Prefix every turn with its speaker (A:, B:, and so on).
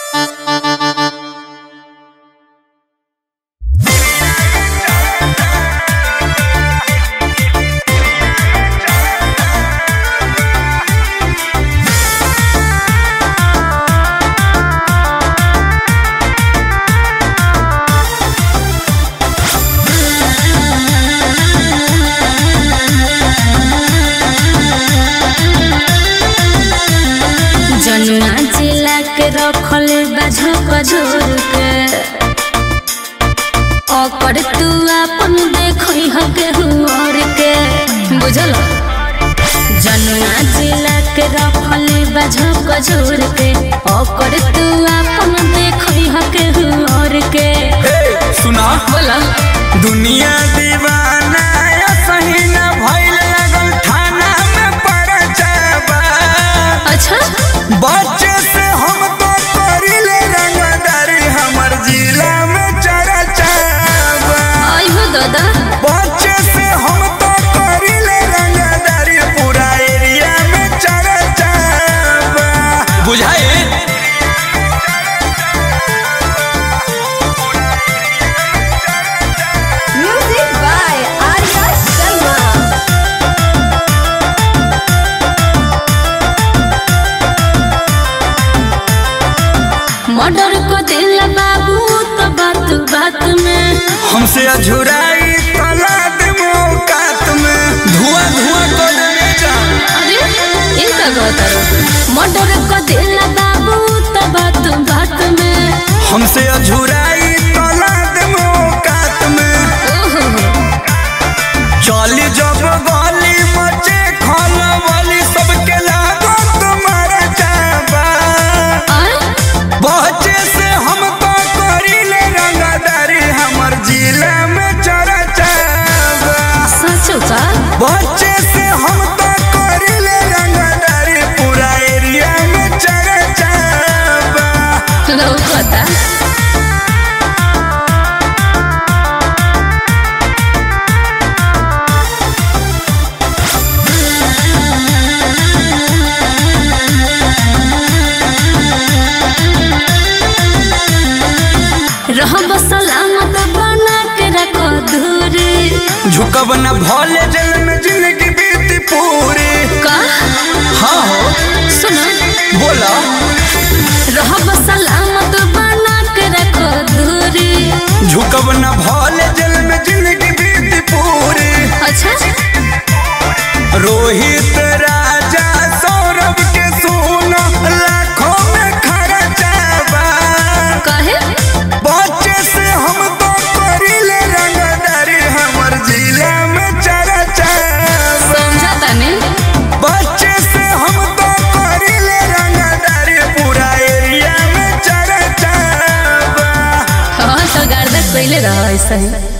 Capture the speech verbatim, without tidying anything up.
A: रखले बाझो कजोर के ओकर तू अपन देखई हके हुर के बुझल जनुआ जिला के रखले बाझो कजोर के ओकर तू अपन देखई हके हुर के
B: ए सुना
A: बोला
B: दुनिया दीवाना या सही ना भइल लगल थाना में परचाबा।
A: अच्छा
B: बच्चे से हम तो करिले रंगदारी हमर जिला में चरचाबा।
A: आइहो दादा
B: बच्चे से हम तो करिले रंगदारी पूरा एरिया में चरचाबा। बुझाई
A: music by Arya Sharma. Murder को दिल बाबू तो बात बात में
B: हमसे अझुराई तला दे मौकात में धुआं धुआं कर दे जान।
A: अरे ये का कहता मर्डर को दिल बाबू तो बात बात में
B: हमसे अझुराई तला दे मौकात में
A: ओहो
B: चली जब गली मचे खाना वाली सबके लागो तुम्हारा चाबा।
A: आय
B: बच्चे से हम तो करिले रंगदारी हमर जिला में चरचाबा।
A: सचो का
B: बच्चे से हम तो करिले रंगदारी पूरा एरिया में चरचाबा।
A: लौकता रहब सलामत बना के रखो दूरी
B: झुकब न भोले जल में जिंदगी बीती पूरी।
A: का
B: हाँ हो
A: सुनो
B: बोला
A: रहब सलामत बना के रखो दूरी
B: झुकब न भोले जल में जिंदगी बीती पूरी।
A: अच्छा
B: रोहित राजा सौरभ के सोना लाखों में खर्चाबा।
A: कहे
B: बच्चे से हम तो करिले रंगदारी हमर जिला में चरचाबा।
A: समझा तने
B: बच्चे से हम तो करिले रंगदारी पूरा एरिया में चरचाबा।
A: हाँ तो गर्दा कोइले रहा ऐसा ही।